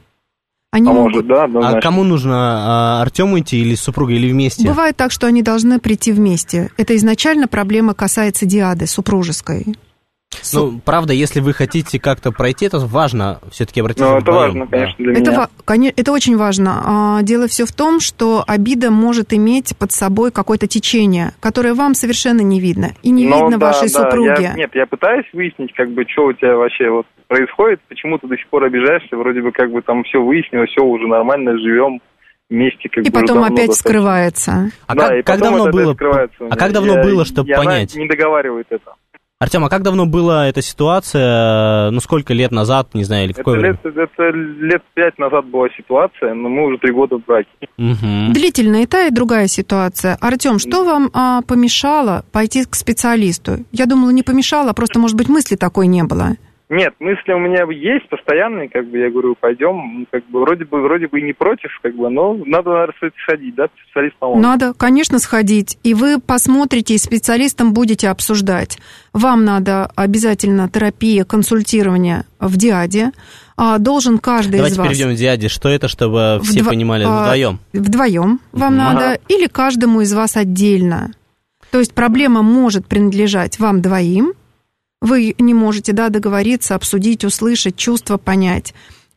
А кому нужно, Артему идти или с супругой, или вместе? Бывает так, что они должны прийти вместе. Это изначально проблема касается диады супружеской. Ну, правда, если вы хотите как-то пройти, это важно все-таки обратиться вдвоем. Это важно, конечно, для меня. Это очень важно. Дело все в том, что обида может иметь под собой какое-то течение, которое вам совершенно не видно. И не видно вашей супруге. Я пытаюсь выяснить, как бы, что у тебя вообще вот происходит, почему ты до сих пор обижаешься, вроде бы как бы там все выяснилось, все уже нормально, живем вместе. Как и бы потом опять скрывается. Как давно было, чтобы понять? Не договаривает это. Артем, а как давно была эта ситуация? Ну, сколько лет назад, не знаю, или какое время? Это лет 5 назад была ситуация, но мы уже 3 года в браке. Угу. Длительная и та, и другая ситуация. Артем, что вам помешало пойти к специалисту? Я думала, не помешало, просто, может быть, мысли такой не было. Нет, мысли у меня есть постоянные, как бы, я говорю, пойдем, как бы, вроде бы и не против, как бы, но надо, наверное, сходить, да, специалист поможет. Надо, конечно, сходить, и вы посмотрите, и специалистом будете обсуждать. Вам надо обязательно терапия, консультирование в диаде, должен каждый из вас... Давайте перейдем к диаде, что это, чтобы все понимали, вдвоем? Вдвоем вам надо, или каждому из вас отдельно. То есть проблема может принадлежать вам двоим, вы не можете, да, договориться, обсудить, услышать, чувства понять.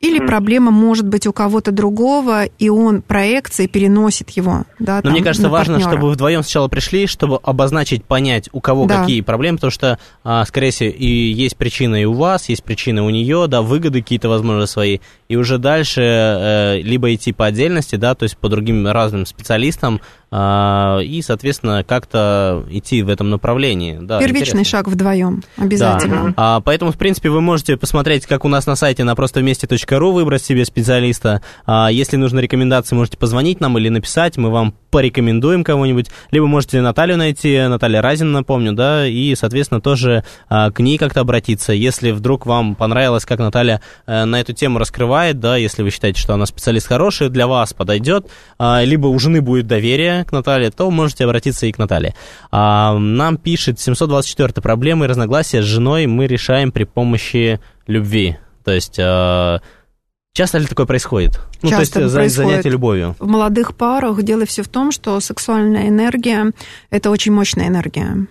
Или проблема может быть у кого-то другого, и он проекцией переносит его. Да, но мне кажется, важно, партнера. чтобы вы вдвоем сначала пришли, чтобы обозначить, понять, у кого какие проблемы, потому что, скорее всего, и есть причина и у вас, есть причина у нее, да, выгоды какие-то, возможно, свои, и уже дальше либо идти по отдельности, да, то есть по другим разным специалистам, и, соответственно, как-то идти в этом направлении. Да, первичный интересно. шаг вдвоем, обязательно. Да. Поэтому, в принципе, вы можете посмотреть, как у нас на сайте на простовместе.ру, выбрать себе специалиста. Если нужны рекомендации, можете позвонить нам или написать, мы вам порекомендуем кого-нибудь. Либо можете Наталью найти, Наталья Разина, напомню, да, и, соответственно, тоже к ней как-то обратиться. Если вдруг вам понравилось, как Наталья на эту тему раскрывает, да, если вы считаете, что она специалист хороший, для вас подойдет, либо у жены будет доверие к Наталье, то можете обратиться и к Наталье. Нам пишет 724-й: проблемы и разногласия с женой мы решаем при помощи любви. То есть часто ли такое происходит? Ну, часто то есть занятие любовью. В молодых парах дело все в том, что сексуальная энергия – это очень мощная энергия.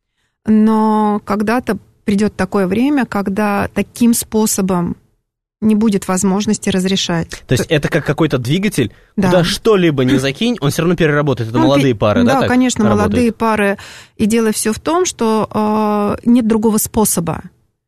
Но когда-то придет такое время, когда таким способом не будет возможности разрешать. То есть это как какой-то двигатель, куда что-либо не закинь, он все равно переработает. Это молодые пары, да? Да, конечно, молодые пары. И дело все в том, что нет другого способа.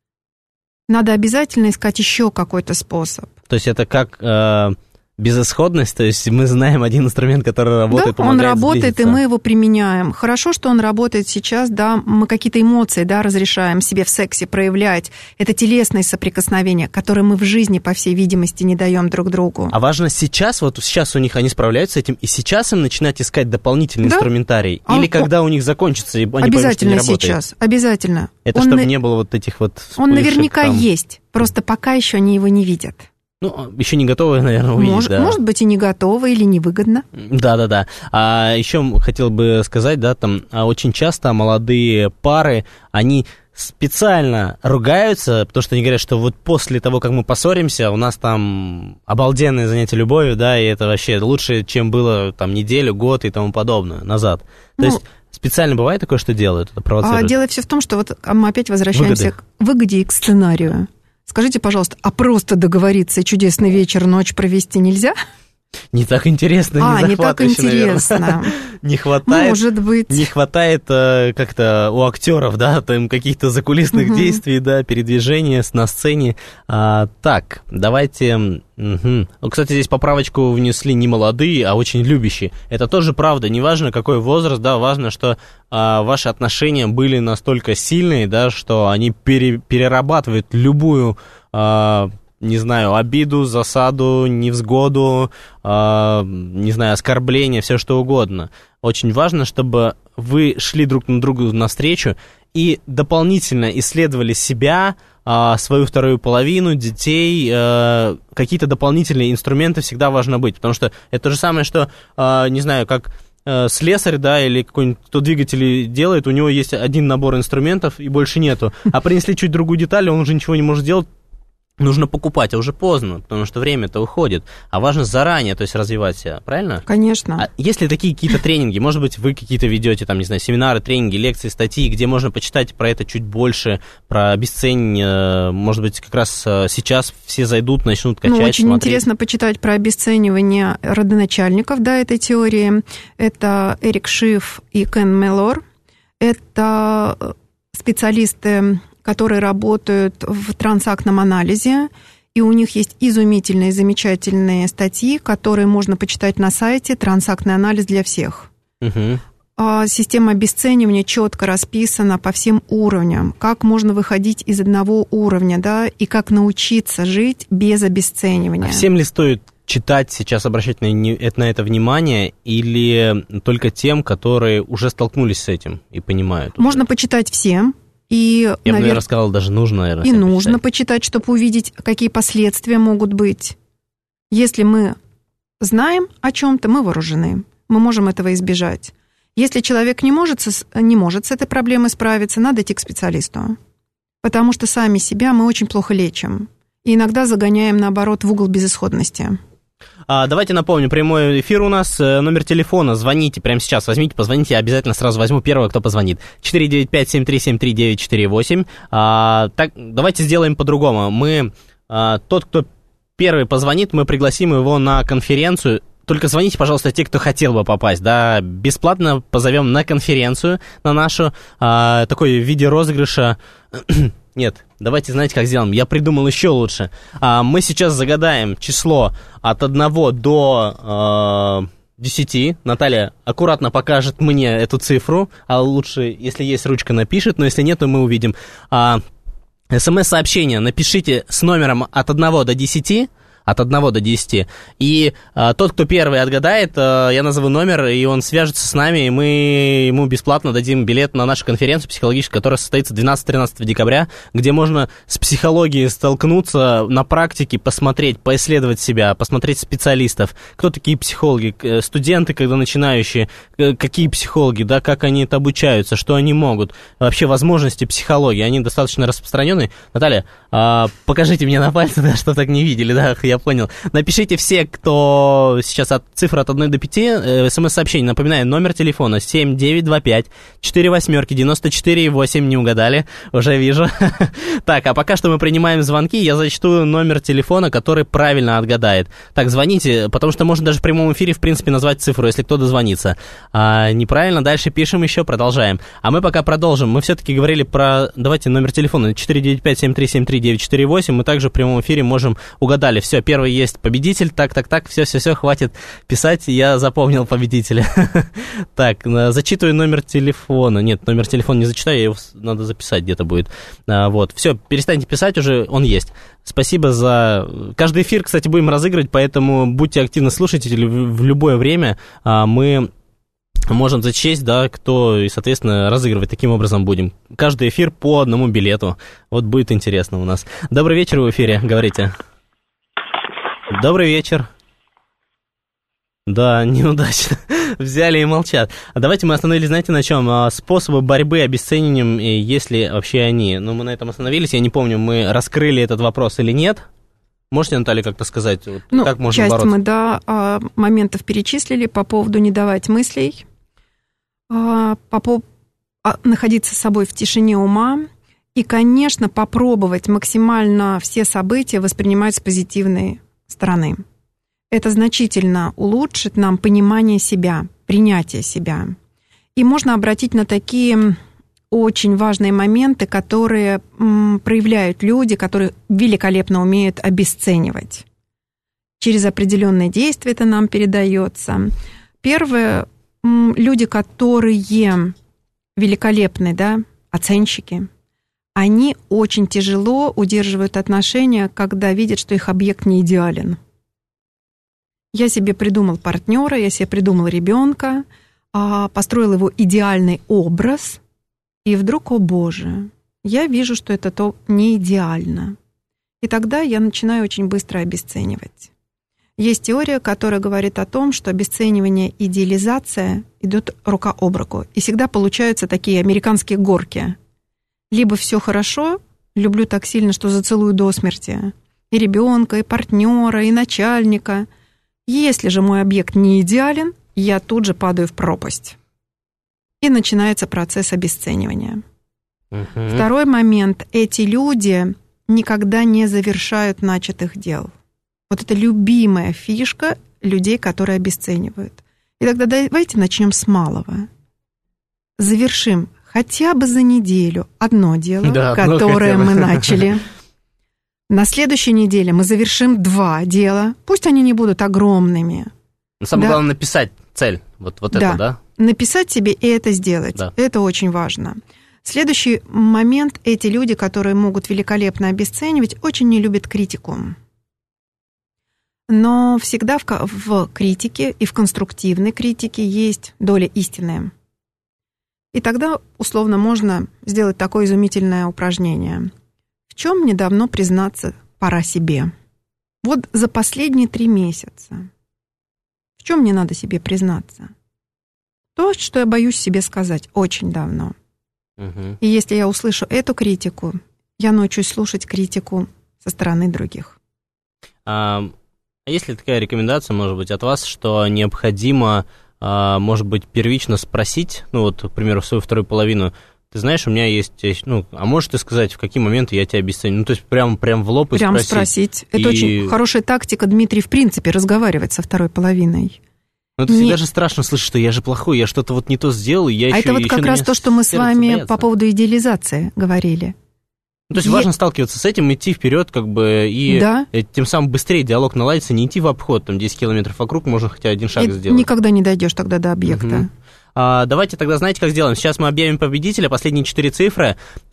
Надо обязательно искать еще какой-то способ. То есть это как безысходность, то есть мы знаем один инструмент, который работает, да, помогает он работает, сблизиться. И мы его применяем. Хорошо, что он работает сейчас, да, мы какие-то эмоции, да, разрешаем себе в сексе проявлять. Это телесные соприкосновения, которые мы в жизни, по всей видимости, не даем друг другу. А важно сейчас, вот сейчас у них они справляются с этим, и сейчас им начинать искать дополнительный инструментарий? Или когда у них закончится, и они поймут, что не работает? Сейчас, обязательно. Это чтобы не было вот этих вот вспышек. Он наверняка есть, просто пока еще они его не видят. Ну, еще не готовы, наверное, увидеть, может быть, и не готовы, или невыгодно. Да. А еще хотел бы сказать, да, там очень часто молодые пары, они специально ругаются, потому что они говорят, что вот после того, как мы поссоримся, у нас там обалденное занятие любовью, да, и это вообще лучше, чем было там неделю, год и тому подобное назад. То есть специально бывает такое, что делают, это провоцируют? Дело все в том, что вот мы опять возвращаемся к выгоде и к сценарию. Скажите, пожалуйста, а просто договориться и чудесный вечер, ночь провести нельзя? Не так интересно, не так интересно. Наверное. Не хватает. Может быть. Не хватает как-то у актеров, да, там каких-то закулисных действий, да, передвижения на сцене. Так, давайте. Кстати, здесь поправочку внесли не молодые, а очень любящие. Это тоже правда. Неважно, какой возраст, да, важно, что ваши отношения были настолько сильные, да, что они перерабатывают любую, не знаю, обиду, засаду, невзгоду, не знаю, оскорбление, все что угодно. Очень важно, чтобы вы шли друг на другу навстречу и дополнительно исследовали себя, свою вторую половину, детей, какие-то дополнительные инструменты всегда важно быть, потому что это то же самое, что, не знаю, как слесарь, да, или какой-нибудь, кто двигатели делает, у него есть один набор инструментов и больше нету, а принесли чуть другую деталь, он уже ничего не может делать, нужно покупать, а уже поздно, потому что время-то уходит. А важно заранее, то есть развивать себя, правильно? Конечно. А есть ли такие какие-то тренинги? Может быть, вы какие-то ведете, там, не знаю, семинары, тренинги, лекции, статьи, где можно почитать про это чуть больше, про обесценивание? Может быть, как раз сейчас все зайдут, начнут качать, очень смотреть. Интересно почитать про обесценивание родоначальников, да, этой теории. Это Эрик Шиф и Кен Мелор. Это специалисты, которые работают в трансактном анализе, и у них есть изумительные, замечательные статьи, которые можно почитать на сайте «Трансактный анализ для всех». Система обесценивания четко расписана по всем уровням, как можно выходить из одного уровня, да, и как научиться жить без обесценивания. А всем ли стоит читать, сейчас обращать на это внимание, или только тем, которые уже столкнулись с этим и понимают? Можно почитать всем. И, я бы, наверное, сказал, даже нужно, наверное. И нужно почитать, чтобы увидеть, какие последствия могут быть. Если мы знаем о чем-то, мы вооружены. Мы можем этого избежать. Если человек не может с этой проблемой справиться, надо идти к специалисту. Потому что сами себя мы очень плохо лечим. И иногда загоняем, наоборот, в угол безысходности. Давайте напомню, прямой эфир у нас, номер телефона, звоните прямо сейчас, возьмите, позвоните, я обязательно сразу возьму первого, кто позвонит. 495-7373-948. Так, давайте сделаем по-другому. Тот, кто первый позвонит, мы пригласим его на конференцию. Только звоните, пожалуйста, те, кто хотел бы попасть, да, бесплатно позовем на конференцию, на нашу, такой в виде розыгрыша. Нет, давайте, знаете, как сделаем? Я придумал еще лучше. Мы сейчас загадаем число от 1 до 10. Наталья аккуратно покажет мне эту цифру, а лучше, если есть ручка, напишет, но если нет, то мы увидим. СМС-сообщение напишите с номером от 1 до 10. От 1 до 10. И тот, кто первый отгадает, я назову номер, и он свяжется с нами, и мы ему бесплатно дадим билет на нашу конференцию психологическую, которая состоится 12-13 декабря, где можно с психологией столкнуться на практике, посмотреть, поисследовать себя, посмотреть специалистов, кто такие психологи, студенты, когда начинающие, какие психологи, да, как они это обучаются, что они могут, вообще возможности психологии, они достаточно распространены. Наталья, покажите мне на пальце, да, что так не видели, да, я понял. Напишите все, кто сейчас от цифры от 1 до 5, смс-сообщение. Напоминаю, номер телефона 7925-48-94-8. Не угадали, уже вижу. Так, а пока что мы принимаем звонки. Я зачту номер телефона, который правильно отгадает. Так, звоните, потому что можно даже в прямом эфире, в принципе, назвать цифру, если кто дозвонится. Неправильно, дальше пишем еще, продолжаем. А мы пока продолжим. Мы все-таки говорили про... Давайте номер телефона 495-7373-948. Мы также в прямом эфире можем... Угадали, все. Первый есть победитель, так, все, хватит писать, я запомнил победителя. Так, зачитываю номер телефона. Нет, номер телефона не зачитаю, его надо записать где-то будет. Вот, все, перестаньте писать уже, он есть. Спасибо за... Каждый эфир, кстати, будем разыгрывать, поэтому будьте активны слушатели в любое время. Мы можем зачесть, да, кто, и, соответственно, разыгрывать таким образом будем. Каждый эфир по одному билету. Вот будет интересно у нас. Добрый вечер, в эфире, говорите. Добрый вечер. Да, неудачно. Взяли и молчат. А давайте мы остановились, знаете, на чем? Способы борьбы обесцениванием, если вообще они. Ну, мы на этом остановились, я не помню, мы раскрыли этот вопрос или нет. Можете, Наталья, как-то сказать, как можно часть бороться? Мы, да, моментов перечислили по поводу не давать мыслей, находиться с собой в тишине ума и, конечно, попробовать максимально все события воспринимать с позитивной стороны. Это значительно улучшит нам понимание себя, принятие себя. И можно обратить на такие очень важные моменты, которые проявляют люди, которые великолепно умеют обесценивать. Через определенные действия это нам передается. Первое, люди, которые великолепны, да, оценщики, они очень тяжело удерживают отношения, когда видят, что их объект не идеален. Я себе придумал партнера, я себе придумал ребенка, построил его идеальный образ, и вдруг, о боже, я вижу, что это то не идеально. И тогда я начинаю очень быстро обесценивать. Есть теория, которая говорит о том, что обесценивание и идеализация идут рука об руку. И всегда получаются такие американские горки. Либо все хорошо, люблю так сильно, что зацелую до смерти. И ребенка, и партнера, и начальника. Если же мой объект не идеален, я тут же падаю в пропасть. И начинается процесс обесценивания. Второй момент. Эти люди никогда не завершают начатых дел. Вот это любимая фишка людей, которые обесценивают. И тогда давайте начнем с малого. Завершим хотя бы за неделю одно дело, да, которое мы начали. На следующей неделе мы завершим 2 дела. Пусть они не будут огромными. Но самое главное написать цель. Вот да. Это, да? Написать себе и это сделать. Да. Это очень важно. Следующий момент. Эти люди, которые могут великолепно обесценивать, очень не любят критику. Но всегда в критике и в конструктивной критике есть доля истины. И тогда, условно, можно сделать такое изумительное упражнение. В чем мне давно признаться пора себе? Вот за последние 3 месяца. В чем мне надо себе признаться? То, что я боюсь себе сказать очень давно. И если я услышу эту критику, я научусь слушать критику со стороны других. А есть ли такая рекомендация, может быть, от вас, что необходимо, может быть, первично спросить, ну вот, к примеру, в свою вторую половину, ты знаешь, у меня есть, ну, а можешь ты сказать, в какие моменты я тебя обесценю? Ну, то есть прям в лоб и прям спросить. Это очень хорошая тактика, Дмитрий, в принципе, разговаривать со второй половиной. Ну, это всегда же страшно слышать, что я же плохой, я что-то вот не то сделал, я это вот как раз то, что мы с вами боятся. По поводу идеализации говорили. Ну, то есть важно сталкиваться с этим, идти вперед, как бы, и тем самым быстрее диалог наладится, не идти в обход, там, 10 километров вокруг, можно хотя один шаг сделать. Никогда не дойдешь тогда до объекта. Давайте тогда, знаете, как сделаем? Сейчас мы объявим победителя, последние 4 цифры.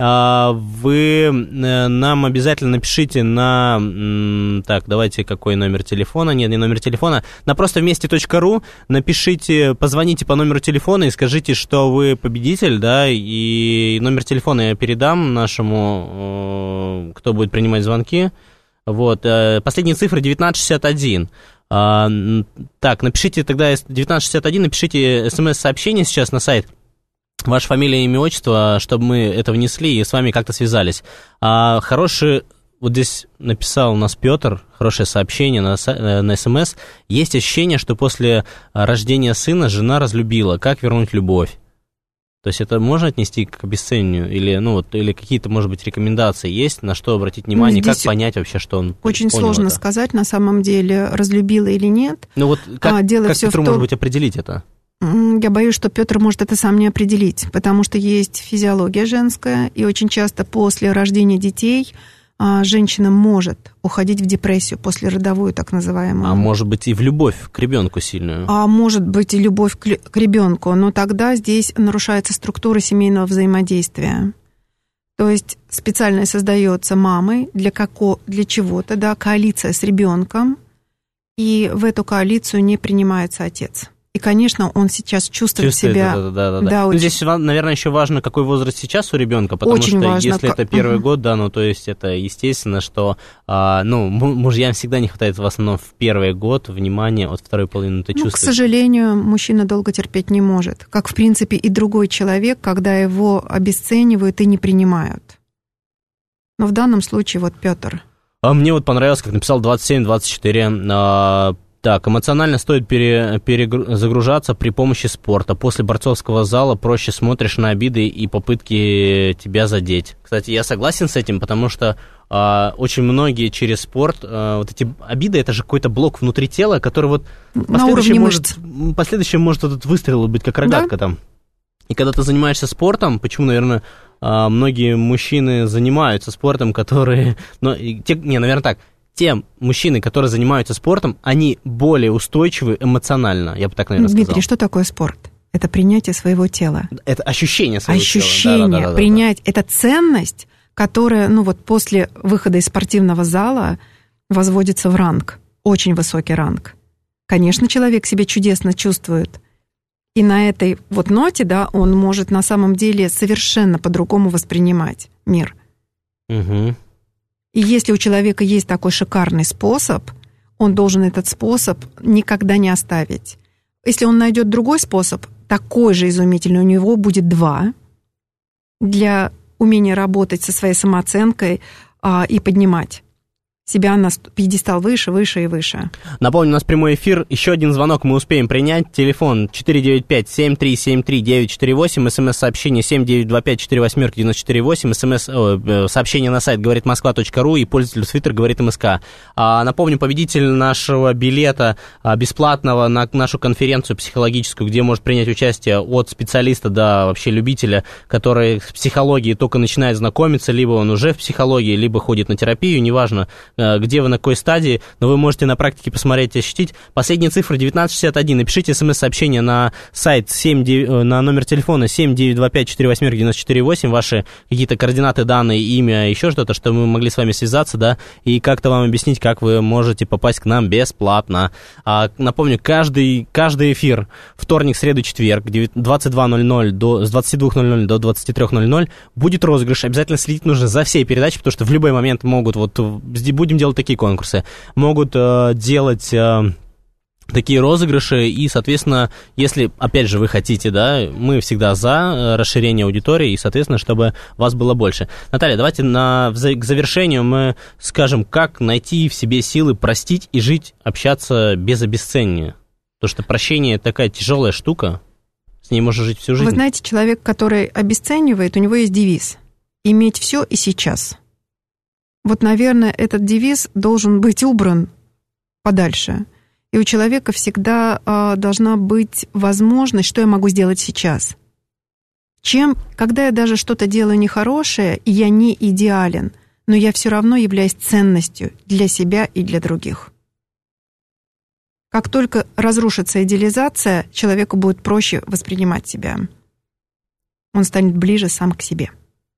Вы нам обязательно напишите на... Так, давайте, какой номер телефона? Нет, не номер телефона. На простовместе.ру напишите, позвоните по номеру телефона и скажите, что вы победитель, да, и номер телефона я передам нашему, кто будет принимать звонки. Вот, последние цифры 1961. Так, напишите тогда 1961, напишите смс-сообщение сейчас на сайт, ваша фамилия, имя, отчество, чтобы мы это внесли и с вами как-то связались. Хороший, вот здесь написал у нас Петр, хорошее сообщение на смс. Есть ощущение, что после рождения сына жена разлюбила. Как вернуть любовь? То есть это можно отнести к обесцениванию? Или, ну, вот, или какие-то, может быть, рекомендации есть, на что обратить внимание, как понять вообще, что он очень сложно сказать, на самом деле, разлюбила или нет. Ну вот как Петру, может быть, определить это? Я боюсь, что Петр может это сам не определить, потому что есть физиология женская, и очень часто после рождения детей женщина может уходить в депрессию послеродовую, так называемую. А может быть и в любовь к ребенку сильную? А может быть и любовь к ребенку, но тогда здесь нарушается структура семейного взаимодействия. То есть специально создается мамой для чего-то, да, коалиция с ребенком, и в эту коалицию не принимается отец. И, конечно, он сейчас чувствует себя... Да, очень... Здесь, наверное, еще важно, какой возраст сейчас у ребенка, потому очень что важно. Если это первый год, да, ну, то есть это естественно, что, мужьям всегда не хватает в основном в первый год внимания от второй половины, ты чувствуешь. К сожалению, мужчина долго терпеть не может, как, в принципе, и другой человек, когда его обесценивают и не принимают. Но в данном случае вот Петр. Мне вот понравилось, как написал 27-24. Так, эмоционально стоит загружаться при помощи спорта. После борцовского зала проще смотришь на обиды и попытки тебя задеть. Кстати, я согласен с этим, потому что очень многие через спорт, вот эти обиды, это же какой-то блок внутри тела, который вот последующем может этот выстрел быть, как рогатка там. И когда ты занимаешься спортом, почему, наверное, многие мужчины занимаются спортом, которые... наверное, так. Те мужчины, которые занимаются спортом, они более устойчивы эмоционально, я бы так, наверное, сказал. Дмитрий, что такое спорт? Это принятие своего тела. Это ощущение своего тела. Ощущение, принять. Это ценность, которая, после выхода из спортивного зала возводится в ранг, очень высокий ранг. Конечно, человек себя чудесно чувствует. И на этой вот ноте, да, он может на самом деле совершенно по-другому воспринимать мир. Угу. И если у человека есть такой шикарный способ, он должен этот способ никогда не оставить. Если он найдет другой способ, такой же изумительный, у него будет 2, для умения работать со своей самооценкой и поднимать себя на пьедестал выше, выше и выше. Напомню, у нас прямой эфир. Еще один звонок мы успеем принять. Телефон 495-7373-948. СМС-сообщение 7925-48-94-8. Сообщение на сайт говоритмосква.ру и пользователь в Твиттер говорит МСК. Напомню, победитель нашего билета бесплатного на нашу конференцию психологическую, где может принять участие от специалиста до вообще любителя, который с психологией только начинает знакомиться, либо он уже в психологии, либо ходит на терапию, неважно, где вы, на какой стадии, но вы можете на практике посмотреть и ощутить. Последние цифры 1961. Напишите смс-сообщение на сайт, на номер телефона 7925-48-94-8, ваши какие-то координаты, данные, имя, еще что-то, чтобы мы могли с вами связаться, да, и как-то вам объяснить, как вы можете попасть к нам бесплатно. Напомню, каждый эфир, вторник, среду, четверг, с 22:00 до 23:00 будет розыгрыш. Обязательно следить нужно за всей передачей, потому что в любой момент могут будем делать такие конкурсы, могут делать такие розыгрыши, и, соответственно, если, опять же, вы хотите, да, мы всегда за расширение аудитории, и, соответственно, чтобы вас было больше. Наталья, давайте к завершению мы скажем, как найти в себе силы простить и жить, общаться без обесценивания. Потому что прощение такая тяжелая штука, с ней можно жить всю жизнь. Вы знаете, человек, который обесценивает, у него есть девиз «иметь все и сейчас». Вот, наверное, этот девиз должен быть убран подальше. И у человека всегда должна быть возможность, что я могу сделать сейчас. Когда я даже что-то делаю нехорошее, и я не идеален, но я все равно являюсь ценностью для себя и для других. Как только разрушится идеализация, человеку будет проще воспринимать себя. Он станет ближе сам к себе.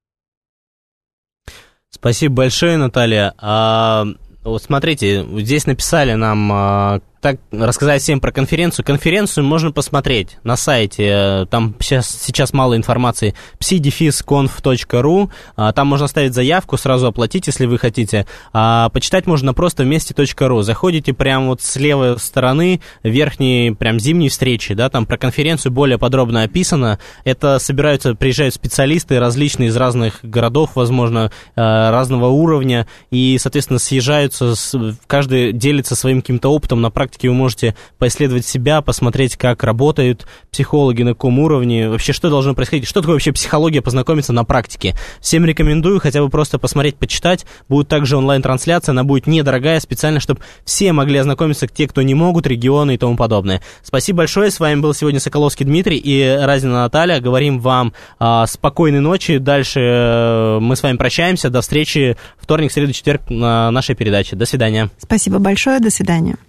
Спасибо большое, Наталья. Вот смотрите, здесь написали нам, так рассказать всем про конференцию. Конференцию можно посмотреть на сайте, там сейчас мало информации, psi-conf.ru, там можно оставить заявку, сразу оплатить, если вы хотите. Почитать можно просто вместе.ру. Заходите прямо вот с левой стороны, верхней, прям зимней встречи, да, там про конференцию более подробно описано. Это приезжают специалисты различные из разных городов, возможно, разного уровня, и, соответственно, съезжаются, каждый делится своим каким-то опытом на практике. Вы можете поисследовать себя, посмотреть, как работают психологи, на каком уровне, вообще, что должно происходить, что такое вообще психология, познакомиться на практике. Всем рекомендую хотя бы просто посмотреть, почитать. Будет также онлайн-трансляция, она будет недорогая, специально, чтобы все могли ознакомиться, те, кто не могут, регионы и тому подобное. Спасибо большое, с вами был сегодня Соколовский Дмитрий и Разина Наталья. Говорим вам спокойной ночи, дальше мы с вами прощаемся, до встречи вторник, среду, четверг на нашей передаче. До свидания. Спасибо большое, до свидания.